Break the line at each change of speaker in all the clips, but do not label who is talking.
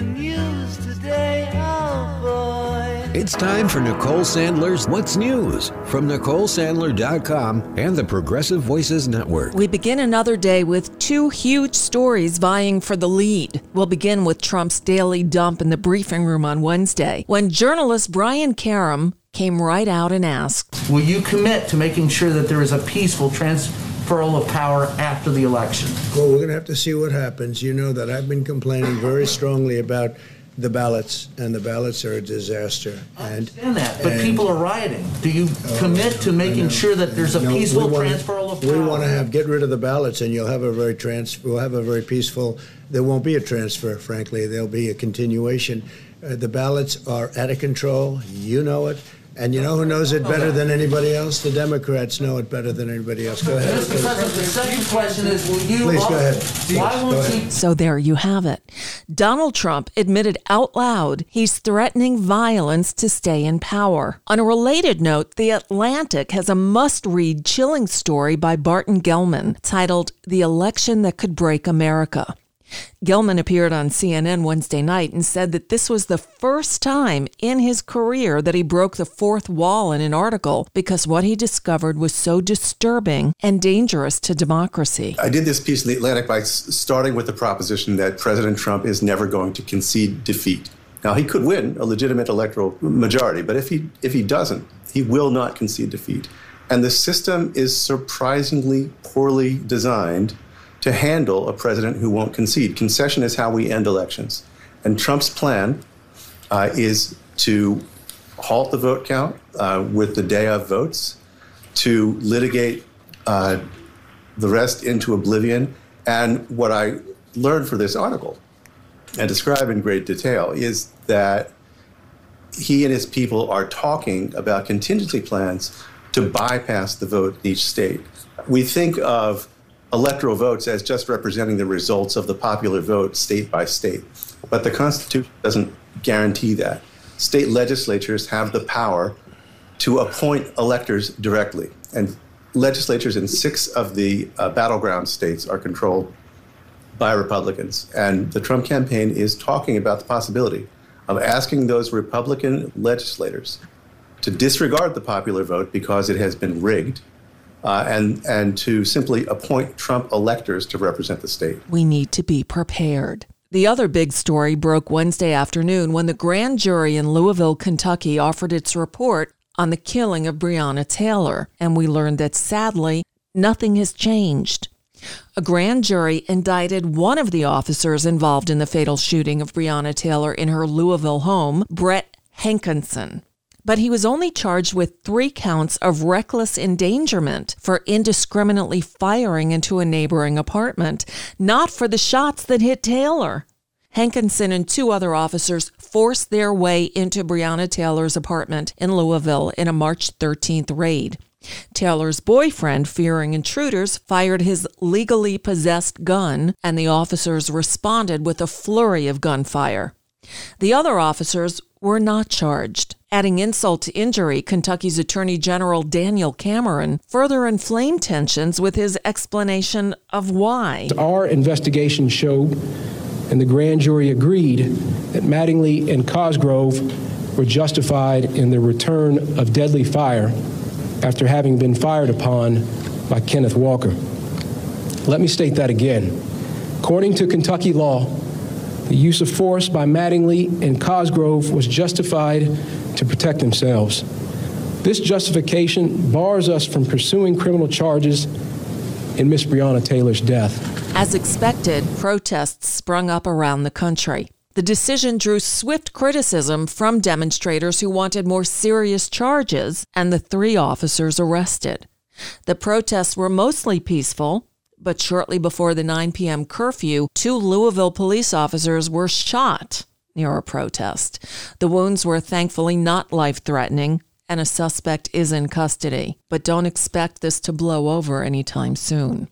the news today, oh boy.
It's time for Nicole Sandler's What's News from NicoleSandler.com and the Progressive Voices Network.
We begin another day with two huge stories vying for the lead. We'll begin with Trump's daily dump in the briefing room on Wednesday, when journalist Brian Karem came right out and asked,
will you commit to making sure that there is a peaceful transferal of power after the election?
Well, we're going to have to see what happens. You know that I've been complaining very strongly about the ballots, and the ballots are a disaster.
I understand that, but people are rioting. Do you commit to making sure that there's a peaceful transferal of power?
We want to get rid of the ballots, and we'll have a very peaceful. There won't be a transfer, frankly. There'll be a continuation. The ballots are out of control. You know it. And you know who knows it better than anybody else? The Democrats know it better than anybody else. Go ahead.
Mr. President, the second question is, will you...
Please, go ahead.
Why won't you...
So there you have it. Donald Trump admitted out loud he's threatening violence to stay in power. On a related note, The Atlantic has a must-read chilling story by Barton Gellman titled The Election That Could Break America. Gellman appeared on CNN Wednesday night and said that this was the first time in his career that he broke the fourth wall in an article because what he discovered was so disturbing and dangerous to democracy.
I did this piece in The Atlantic by starting with the proposition that President Trump is never going to concede defeat. Now, he could win a legitimate electoral majority, but if he doesn't, he will not concede defeat. And the system is surprisingly poorly designed to handle a president who won't concede. Concession is how we end elections. And Trump's plan is to halt the vote count with the day of votes, to litigate the rest into oblivion. And what I learned for this article and describe in great detail is that he and his people are talking about contingency plans to bypass the vote in each state. We think of electoral votes as just representing the results of the popular vote state by state. But the Constitution doesn't guarantee that. State legislatures have the power to appoint electors directly. And legislatures in 6 of the battleground states are controlled by Republicans. And the Trump campaign is talking about the possibility of asking those Republican legislators to disregard the popular vote because it has been rigged, and to simply appoint Trump electors to represent the state.
We need to be prepared. The other big story broke Wednesday afternoon when the grand jury in Louisville, Kentucky offered its report on the killing of Breonna Taylor, and we learned that sadly, nothing has changed. A grand jury indicted one of the officers involved in the fatal shooting of Breonna Taylor in her Louisville home, Brett Hankison. But he was only charged with 3 counts of reckless endangerment for indiscriminately firing into a neighboring apartment, not for the shots that hit Taylor. Hankinson and 2 other officers forced their way into Breonna Taylor's apartment in Louisville in a March 13th raid. Taylor's boyfriend, fearing intruders, fired his legally possessed gun, and the officers responded with a flurry of gunfire. The other officers were not charged. Adding insult to injury, Kentucky's Attorney General Daniel Cameron further inflamed tensions with his explanation of why.
Our investigation showed, and the grand jury agreed, that Mattingly and Cosgrove were justified in the return of deadly fire after having been fired upon by Kenneth Walker. Let me state that again. According to Kentucky law, the use of force by Mattingly and Cosgrove was justified to protect themselves. This justification bars us from pursuing criminal charges in Miss Breonna Taylor's death.
As expected, protests sprung up around the country. The decision drew swift criticism from demonstrators who wanted more serious charges and the 3 officers arrested. The protests were mostly peaceful, but shortly before the 9 p.m. curfew, 2 Louisville police officers were shot near a protest. The wounds were thankfully not life-threatening, and a suspect is in custody. But don't expect this to blow over anytime soon.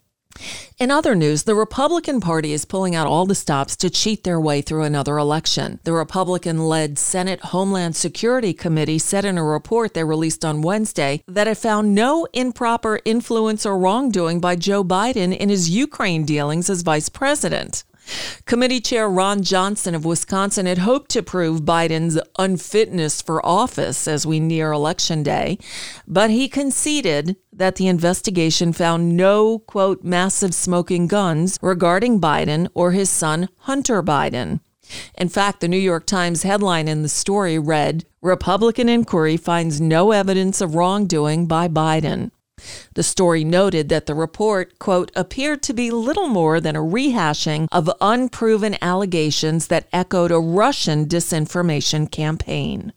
In other news, the Republican Party is pulling out all the stops to cheat their way through another election. The Republican-led Senate Homeland Security Committee said in a report they released on Wednesday that it found no improper influence or wrongdoing by Joe Biden in his Ukraine dealings as vice president. Committee Chair Ron Johnson of Wisconsin had hoped to prove Biden's unfitness for office as we near Election Day, but he conceded that the investigation found no, quote, massive smoking guns regarding Biden or his son Hunter Biden. In fact, the New York Times headline in the story read, "Republican inquiry finds no evidence of wrongdoing by Biden." The story noted that the report, quote, appeared to be little more than a rehashing of unproven allegations that echoed a Russian disinformation campaign.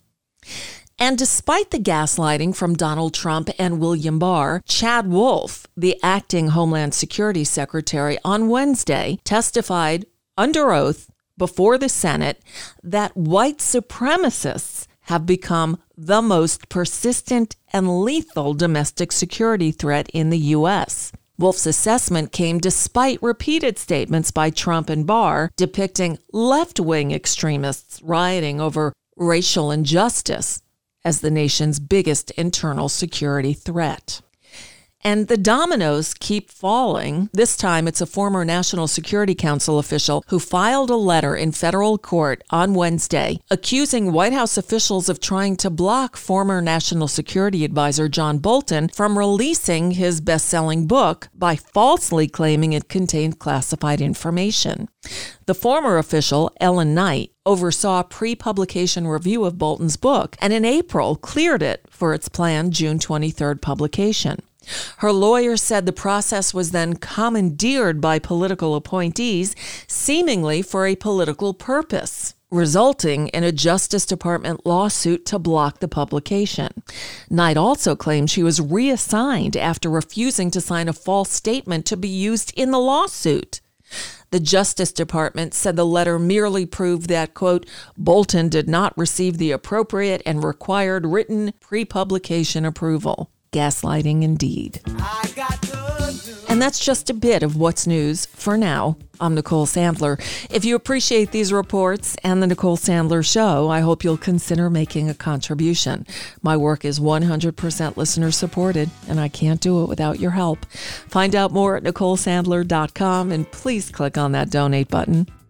And despite the gaslighting from Donald Trump and William Barr, Chad Wolf, the acting Homeland Security Secretary, on Wednesday testified under oath before the Senate that white supremacists have become the most persistent and lethal domestic security threat in the U.S. Wolf's assessment came despite repeated statements by Trump and Barr depicting left-wing extremists rioting over racial injustice as the nation's biggest internal security threat. And the dominoes keep falling. This time, it's a former National Security Council official who filed a letter in federal court on Wednesday accusing White House officials of trying to block former National Security Advisor John Bolton from releasing his best-selling book by falsely claiming it contained classified information. The former official, Ellen Knight, oversaw a pre-publication review of Bolton's book and in April cleared it for its planned June 23rd publication. Her lawyer said the process was then commandeered by political appointees, seemingly for a political purpose, resulting in a Justice Department lawsuit to block the publication. Knight also claimed she was reassigned after refusing to sign a false statement to be used in the lawsuit. The Justice Department said the letter merely proved that, quote, Bolton did not receive the appropriate and required written pre-publication approval. Gaslighting indeed. And that's just a bit of what's news for now. I'm Nicole Sandler. If you appreciate these reports and the Nicole Sandler Show, I hope you'll consider making a contribution. My work is 100% listener supported, and I can't do it without your help. Find out more at NicoleSandler.com, and please click on that donate button.